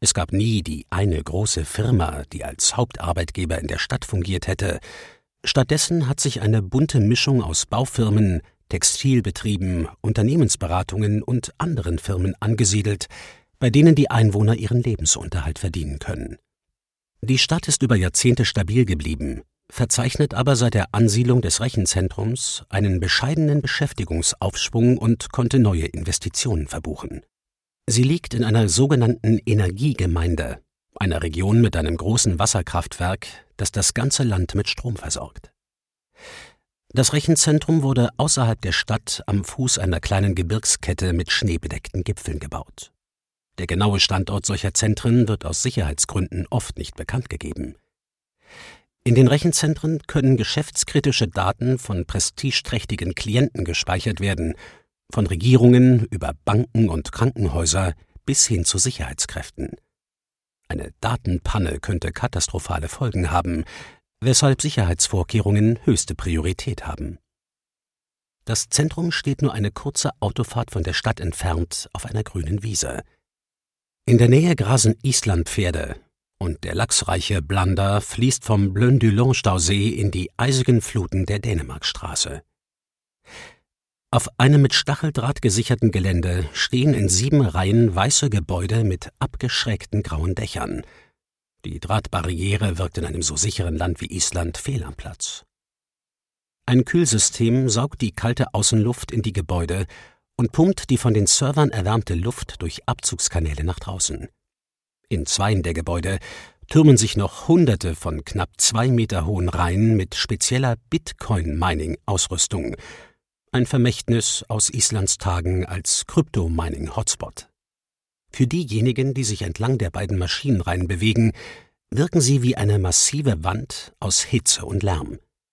Es gab nie die eine große Firma, die als Hauptarbeitgeber in der Stadt fungiert hätte. Stattdessen hat sich eine bunte Mischung aus Baufirmen, Textilbetrieben, Unternehmensberatungen und anderen Firmen angesiedelt, bei denen die Einwohner ihren Lebensunterhalt verdienen können. Die Stadt ist über Jahrzehnte stabil geblieben, verzeichnet aber seit der Ansiedlung des Rechenzentrums einen bescheidenen Beschäftigungsaufschwung und konnte neue Investitionen verbuchen. Sie liegt in einer sogenannten Energiegemeinde, einer Region mit einem großen Wasserkraftwerk, das das ganze Land mit Strom versorgt. Das Rechenzentrum wurde außerhalb der Stadt am Fuß einer kleinen Gebirgskette mit schneebedeckten Gipfeln gebaut. Der genaue Standort solcher Zentren wird aus Sicherheitsgründen oft nicht bekannt gegeben. In den Rechenzentren können geschäftskritische Daten von prestigeträchtigen Klienten gespeichert werden, von Regierungen über Banken und Krankenhäuser bis hin zu Sicherheitskräften. Eine Datenpanne könnte katastrophale Folgen haben, weshalb Sicherheitsvorkehrungen höchste Priorität haben. Das Zentrum steht nur eine kurze Autofahrt von der Stadt entfernt auf einer grünen Wiese. In der Nähe grasen Islandpferde und der lachsreiche Blunder fließt vom Bløn-du-Loen-Stausee in die eisigen Fluten der Dänemarkstraße. Auf einem mit Stacheldraht gesicherten Gelände stehen in 7 Reihen weiße Gebäude mit abgeschrägten grauen Dächern. Die Drahtbarriere wirkt in einem so sicheren Land wie Island fehl am Platz. Ein Kühlsystem saugt die kalte Außenluft in die Gebäude und pumpt die von den Servern erwärmte Luft durch Abzugskanäle nach draußen. In 2 der Gebäude türmen sich noch Hunderte von knapp 2 Meter hohen Reihen mit spezieller Bitcoin-Mining-Ausrüstung, ein Vermächtnis aus Islands Tagen als Krypto-Mining-Hotspot. Für diejenigen, die sich entlang der beiden Maschinenreihen bewegen, wirken sie wie eine massive Wand aus Hitze und Lärm.